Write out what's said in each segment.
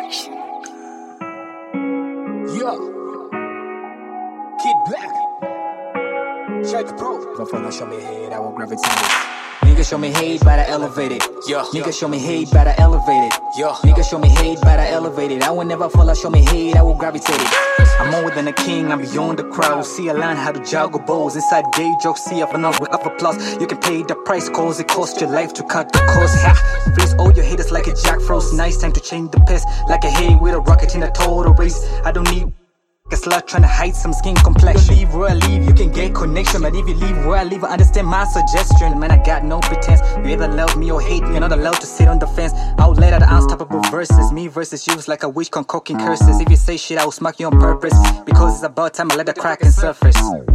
Production. Yo, Kid Black, Shake Pro. If I show me hate, I will gravitate it. Nigga show me hate, but I elevate it. Yo. Nigga show me hate, but I elevate it. Yo. Nigga show me hate, but I elevate it. I will never fall, I show me hate, I will gravitate it. I'm more than a king, I'm beyond the crowd. See, I learn how to juggle balls. Inside day jokes, see if enough with upper plus. You can pay the price, cause it costs your life to cut the cost. Ha! Face all your haters like a Jack Frost. Nice time to change the pace. Like a hay with a rocket in a total race. I don't need a slut trying to hide some skin complexion. You leave where I leave, you can get connection. But if you leave where I leave, I understand my suggestion. Man, I got no pretense. You either love me or hate me. You're not allowed to sit on the fence. I'll let out the unstoppable verses. Me versus you is like a witch concocting curses. If you say shit, I will smack you on purpose. Because it's about time I let the kraken surface.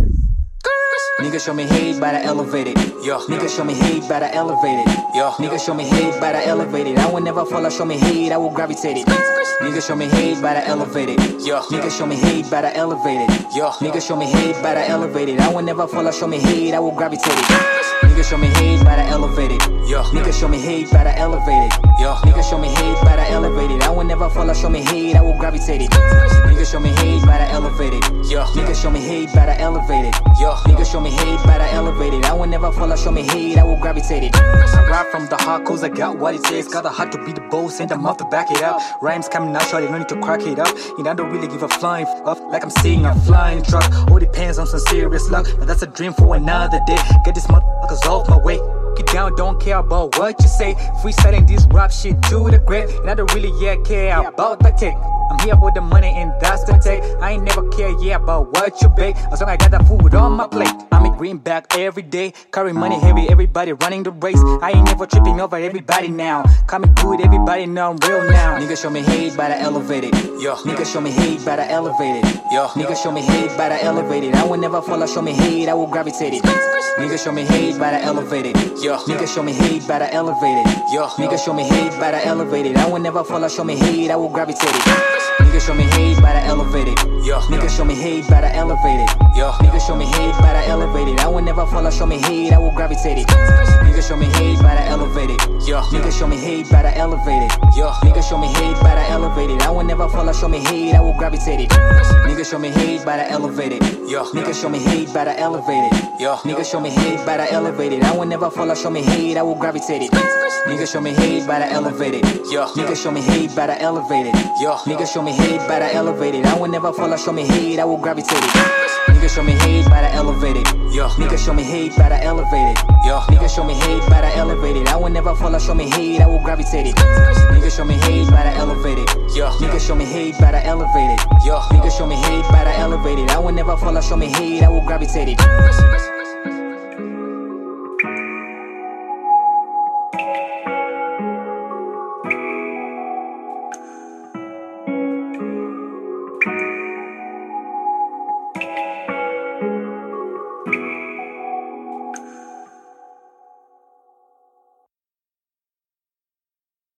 Nigga show me hate, but I elevate it. Yo. Nigga show me hate, but I elevate it. Yo. Nigga show me hate, but I elevate it. I will never fall, I show me hate, I will gravitate it. Nigga show me hate, but I elevate it. Yo. Nigga show me hate, but I elevate it. Yo. Nigga show me hate, but I elevate it. I will never fall, I show me hate, I will gravitate it. Nigga show me hate, but I elevate it. Yo. Nigga show me hate, but I elevate it. Yo. Nigga show me hate, but I elevate it. I will never fall, I show me hate, I will gravitate it. Nigga show me hate, but I elevate it. Yo. Nigga show me hate, but I elevate it. Yo. Nigga show me hate, but I elevate it. I will never fall, I show me hate, I will gravitate it. I rap from the heart, cause I got what it takes. Got the heart to be the boss and the mouth to back it up. Rhymes coming naturally, no need to crack it up. And I don't really give a flying up, like I'm seeing a flying truck. All depends on some serious luck, but that's a dream for another day. Get these motherfuckers off my way. Get down, don't care about what you say. Freestyling this rap shit to the grave. And I don't really care about the tech. I'm here for the money and that's the take. I ain't never care about what you bake. As long as I got that food on my plate. I'm a greenback every day. Carry money heavy, everybody running the race. I ain't never tripping over everybody now. Coming good, everybody know I'm real now. Nigga show me hate, but I elevate it. Yo. Nigga show me hate, but I elevate it. Yo. Nigga show me hate, but I elevate it. I will never fall, I show me hate, I will gravitate it. Nigga show me hate, but I elevate it. Yo. Nigga show me hate, but I elevate it. Yo. Nigga show me hate, but I elevate it. I will never fall, I show me hate, I will gravitate it. Nigga show me hate, but I elevate it. Yo. Nigga show me hate, but I elevate it. Yo. Nigga show me hate, but I elevate it. I will never fall, I show me hate, I will gravitate it. Nigga show me hate, but I elevate it. Yo. Nigga show me hate, but I elevate it. Yo. Nigga show me hate, but I elevate it. I will never fall, I show me hate, I will gravitate it. Nigga show me hate, but I elevate it. Yo. Nigga show me hate, but I elevate it. Yo. Nigga show me hate, but I elevate it. I will never fall, I show me hate, I will gravitate it. Nigga show me hate, but I elevate it. Yo. Nigga show me hate, but I elevate it. Yo. Nigga show me hate, but I elevate it. I will never fall, I show me hate, I will gravitate it. Nigga show me hate, but I elevate it. Yo. Nigga show me hate, but I elevate it. Yo. Nigga show me hate, but I elevate it. I will never fall, I show me hate, I will gravitate it. Nigga show me hate, but I elevate it. Yo. Nigga show me hate, but I elevate it. Yo. Nigga show me hate, but I elevate it. I will never fall, I show me hate, I will gravitate it.